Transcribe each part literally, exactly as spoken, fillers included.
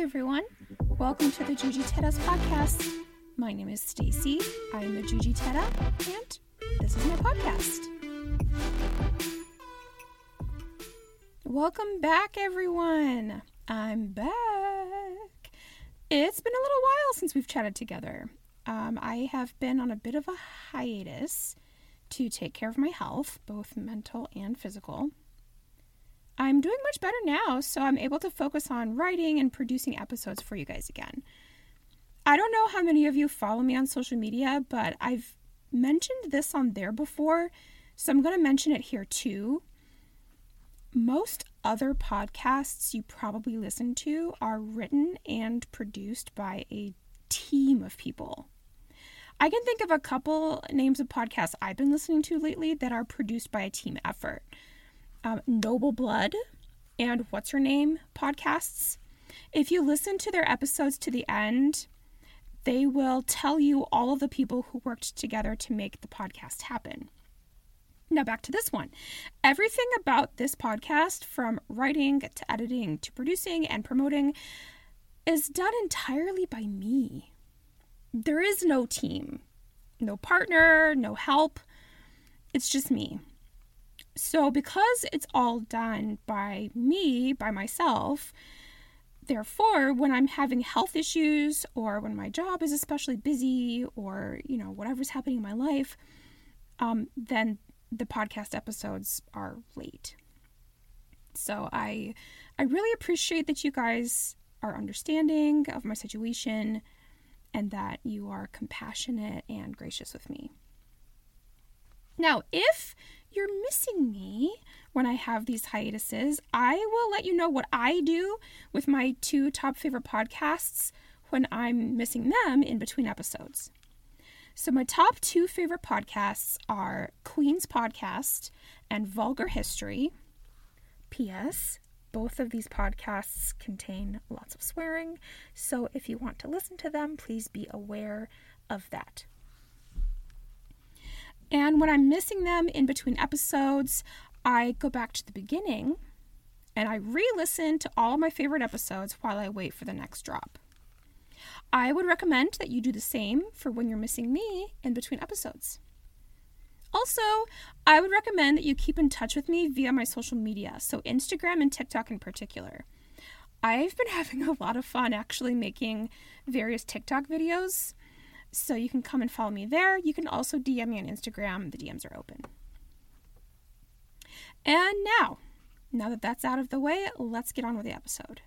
everyone. Welcome to the Jujitera podcast. My name is Stacy. I am a Jujitera, and this is my podcast. Welcome back, everyone. I'm back. It's been a little while since we've chatted together. Um, I have been on a bit of a hiatus to take care of my health, both mental and physical. I'm doing much better now, so I'm able to focus on writing and producing episodes for you guys again. I don't know how many of you follow me on social media, but I've mentioned this on there before, so I'm going to mention it here too. Most other podcasts you probably listen to are written and produced by a team of people. I can think of a couple names of podcasts I've been listening to lately that are produced by a team effort. Um, Noble Blood and What's Her Name podcasts. If you listen to their episodes to the end, they will tell you all of the people who worked together to make the podcast happen. Now back to this one. Everything about this podcast, from writing to editing to producing and promoting, is done entirely by me. There is no team, no partner, no help. It's just me. So because it's all done by me, by myself, therefore, when I'm having health issues or when my job is especially busy or, you know, whatever's happening in my life, um, then the podcast episodes are late. So I, I really appreciate that you guys are understanding of my situation and that you are compassionate and gracious with me. Now, if you're missing me when I have these hiatuses, I will let you know what I do with my two top favorite podcasts when I'm missing them in between episodes. So my top two favorite podcasts are Queen's Podcast and Vulgar History. P S. Both of these podcasts contain lots of swearing, so if you want to listen to them, please be aware of that. And when I'm missing them in between episodes, I go back to the beginning and I re-listen to all of my favorite episodes while I wait for the next drop. I would recommend that you do the same for when you're missing me in between episodes. Also, I would recommend that you keep in touch with me via my social media, so Instagram and TikTok in particular. I've been having a lot of fun actually making various TikTok videos. So you can come and follow me there. You can also D M me on Instagram. The D Ms are open. And now, now that that's out of the way, let's get on with the episode.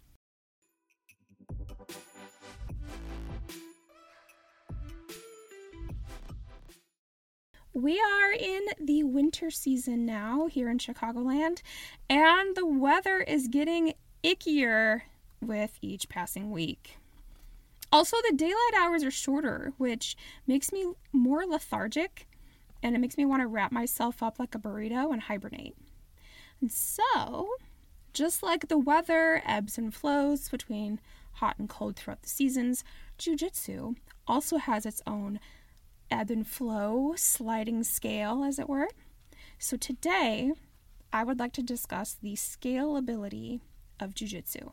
We are in the winter season now here in Chicagoland, and the weather is getting ickier with each passing week. Also, the daylight hours are shorter, which makes me more lethargic, and it makes me want to wrap myself up like a burrito and hibernate. And so, just like the weather ebbs and flows between hot and cold throughout the seasons, Jiu-Jitsu also has its own ebb and flow sliding scale, as it were. So today, I would like to discuss the scalability of Jiu-Jitsu.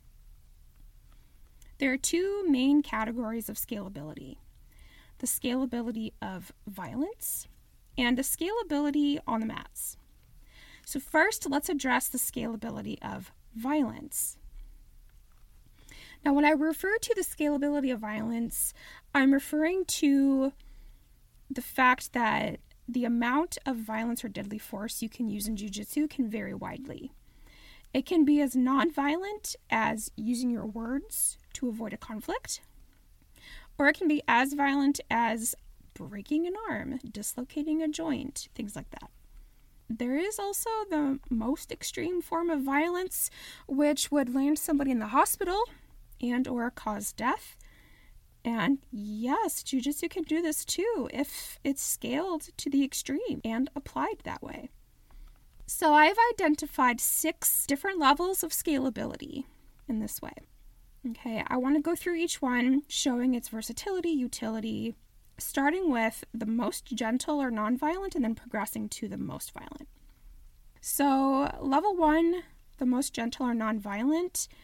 There are two main categories of scalability: the scalability of violence and the scalability on the mats. So first, let's address the scalability of violence. Now, when I refer to the scalability of violence, I'm referring to the fact that the amount of violence or deadly force you can use in Jiu-Jitsu can vary widely. It can be as non-violent as using your words to avoid a conflict, or it can be as violent as breaking an arm, dislocating a joint, things like that. There is also the most extreme form of violence, which would land somebody in the hospital and or cause death. And yes, Jiu-Jitsu can do this too if it's scaled to the extreme and applied that way. So I've identified six different levels of scalability in this way. Okay, I want to go through each one, showing its versatility, utility, starting with the most gentle or non-violent and then progressing to the most violent. So level one, the most gentle or non-violent,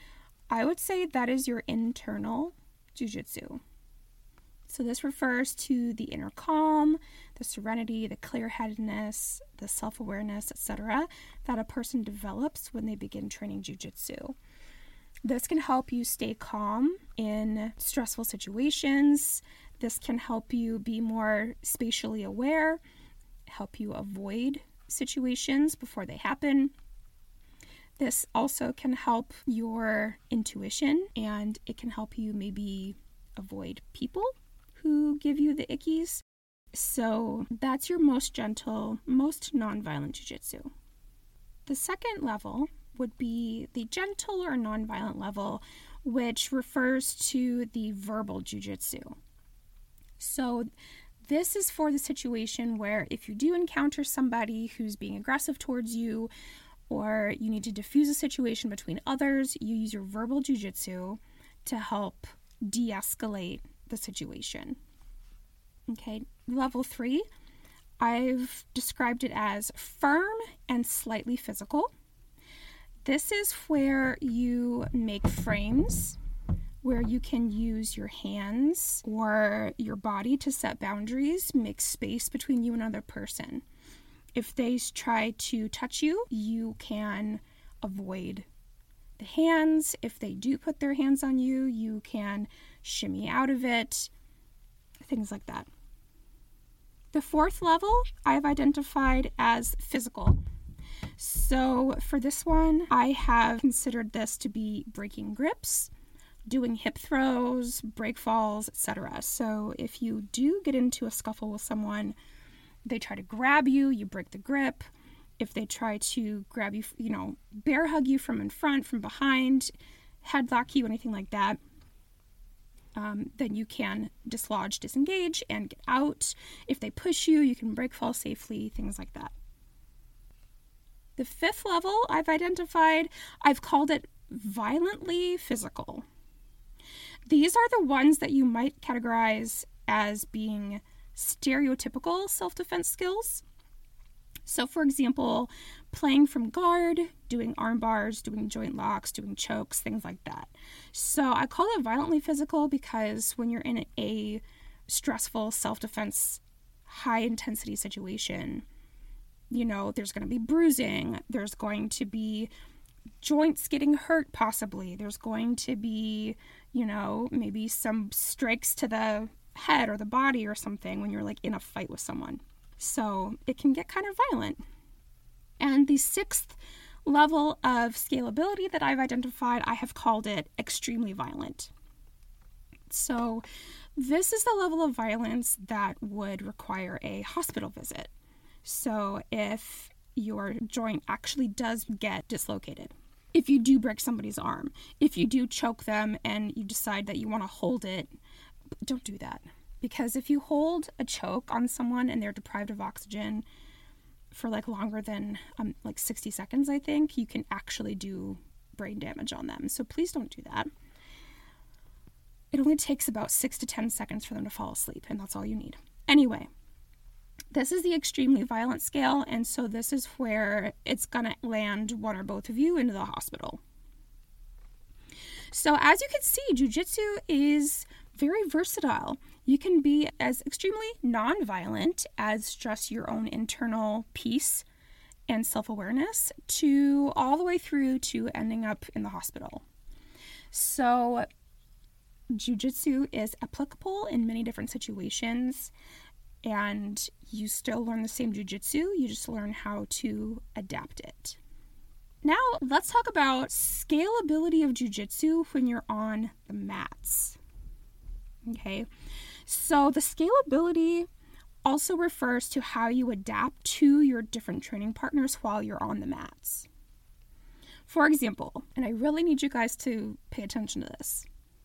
I would say that is your internal jujitsu. So this refers to the inner calm, the serenity, the clear-headedness, the self-awareness, et cetera that a person develops when they begin training jujitsu. This can help you stay calm in stressful situations. This can help you be more spatially aware, help you avoid situations before they happen. This also can help your intuition, and it can help you maybe avoid people who give you the ickies. So that's your most gentle, most non-violent jujitsu. The second level would be the gentle or non-violent level, which refers to the verbal jujitsu. So this is for the situation where if you do encounter somebody who's being aggressive towards you, or you need to diffuse a situation between others, you use your verbal jujitsu to help de-escalate the situation. Okay, level three, I've described it as firm and slightly physical. This is where you make frames where you can use your hands or your body to set boundaries, make space between you and another person. If they try to touch you, you can avoid the hands. If they do put their hands on you, you can shimmy out of it, things like that. The fourth level I've identified as physical. So for this one, I have considered this to be breaking grips, doing hip throws, break falls, et cetera. So if you do get into a scuffle with someone, they try to grab you, you break the grip. If they try to grab you, you know, bear hug you from in front, from behind, headlock you, anything like that, um, then you can dislodge, disengage, and get out. If they push you, you can break fall safely, things like that. The fifth level I've identified, I've called it violently physical. These are the ones that you might categorize as being stereotypical self-defense skills. So for example, playing from guard, doing arm bars, doing joint locks, doing chokes, things like that. So I call it violently physical because when you're in a stressful self-defense, high-intensity situation, you know, there's going to be bruising, there's going to be joints getting hurt possibly, there's going to be, you know, maybe some strikes to the head or the body or something when you're like in a fight with someone. So it can get kind of violent. And the sixth level of scalability that I've identified, I have called it extremely violent. So this is the level of violence that would require a hospital visit. So if your joint actually does get dislocated, if you do break somebody's arm, if you do choke them and you decide that you want to hold it, don't do that. Because if you hold a choke on someone and they're deprived of oxygen for like longer than um, like sixty seconds, I think, you can actually do brain damage on them. So please don't do that. It only takes about six to ten seconds for them to fall asleep, and that's all you need. Anyway, this is the extremely violent scale, and so this is where it's going to land one or both of you into the hospital. So as you can see, jiu-jitsu is very versatile. You can be as extremely non-violent as just your own internal peace and self-awareness to all the way through to ending up in the hospital. So jiu-jitsu is applicable in many different situations, and you still learn the same jiu-jitsu, you just learn how to adapt it. Now, let's talk about scalability of jiu-jitsu when you're on the mats. Okay, so the scalability also refers to how you adapt to your different training partners while you're on the mats. For example, and I really need you guys to pay attention to this,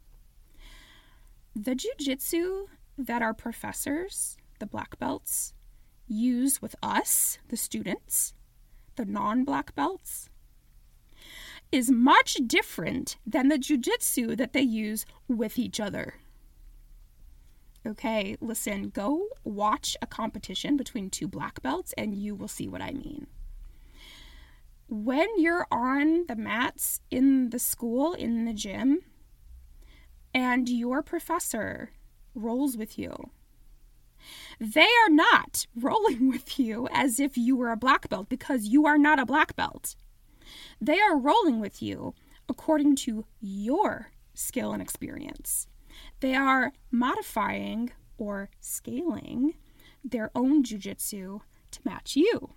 the jiu-jitsu that our professors, the black belts, use with us, the students, the non-black belts, is much different than the jiu-jitsu that they use with each other. Okay, listen, go watch a competition between two black belts and you will see what I mean. when you're on the mats in the school, in the gym, and your professor rolls with you, they are not rolling with you as if you were a black belt, because you are not a black belt. They are rolling with you according to your skill and experience. They are modifying or scaling their own jiu-jitsu to match you.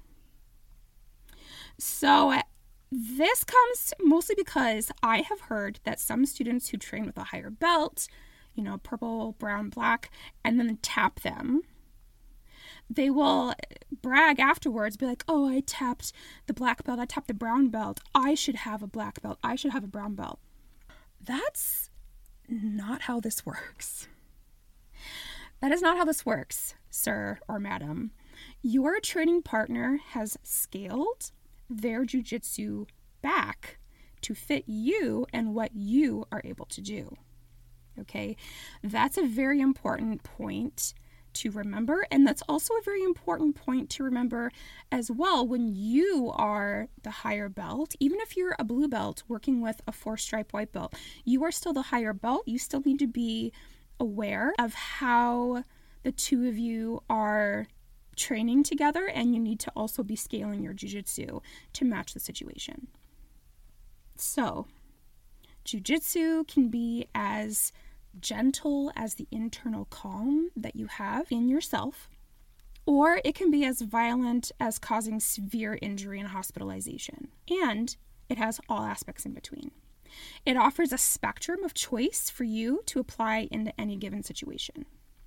So this comes mostly because I have heard that some students who train with a higher belt, you know, purple, brown, black, and then tap them, they will brag afterwards, be like, oh, I tapped the black belt, I tapped the brown belt, I should have a black belt, I should have a brown belt. That's not how this works. That is not how this works, sir or madam. Your training partner has scaled their jiu-jitsu back to fit you and what you are able to do. Okay? That's a very important point to remember, and that's also a very important point to remember as well when you are the higher belt. Even if you're a blue belt working with a four-stripe white belt, you are still the higher belt. You still need to be aware of how the two of you are training together, and you need to also be scaling your jiu-jitsu to match the situation. So, jiu-jitsu can be as gentle as the internal calm that you have in yourself, or it can be as violent as causing severe injury and hospitalization. And it has all aspects in between. It offers a spectrum of choice for you to apply into any given situation.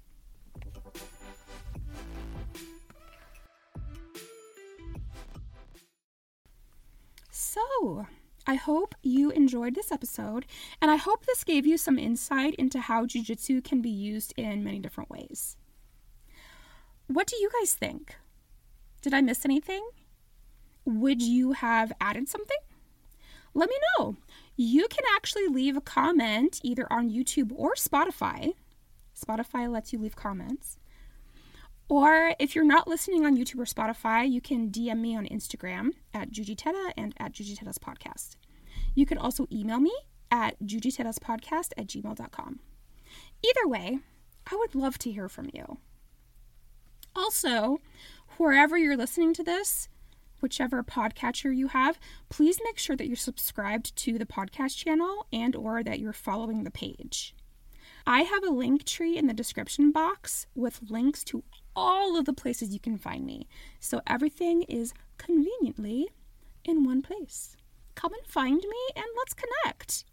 So, I hope you enjoyed this episode, and I hope this gave you some insight into how jiu-jitsu can be used in many different ways. What do you guys think? Did I miss anything? Would you have added something? Let me know. You can actually leave a comment either on YouTube or Spotify. Spotify lets you leave comments. Or if you're not listening on YouTube or Spotify, you can D M me on Instagram at Jujiteta and at Jujitetas Podcast. You can also email me at jujitetaspodcast at gmail dot com. Either way, I would love to hear from you. Also, wherever you're listening to this, whichever podcatcher you have, please make sure that you're subscribed to the podcast channel and or that you're following the page. I have a link tree in the description box with links to all of the places you can find me. So everything is conveniently in one place. Come and find me and let's connect.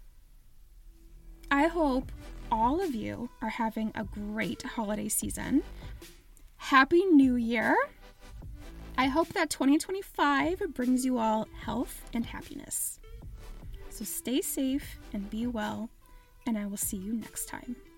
I hope all of you are having a great holiday season. Happy New Year. I hope that twenty twenty-five brings you all health and happiness. So stay safe and be well, and I will see you next time.